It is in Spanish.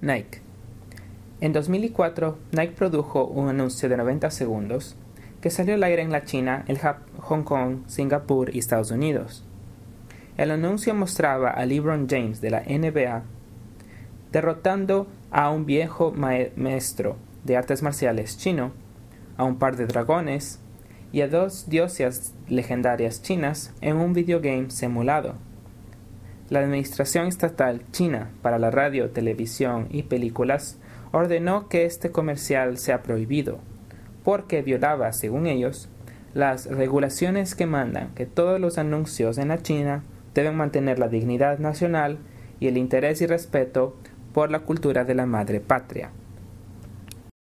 Nike. En 2004, Nike produjo un anuncio de 90 segundos que salió al aire en la China, Hong Kong, Singapur y Estados Unidos. El anuncio mostraba a LeBron James de la NBA derrotando a un viejo maestro de artes marciales chino, a un par de dragones y a dos diosas legendarias chinas en un videogame simulado. La Administración Estatal China para la Radio, Televisión y Películas ordenó que este comercial sea prohibido, porque violaba, según ellos, las regulaciones que mandan que todos los anuncios en la China deben mantener la dignidad nacional y el interés y respeto por la cultura de la madre patria.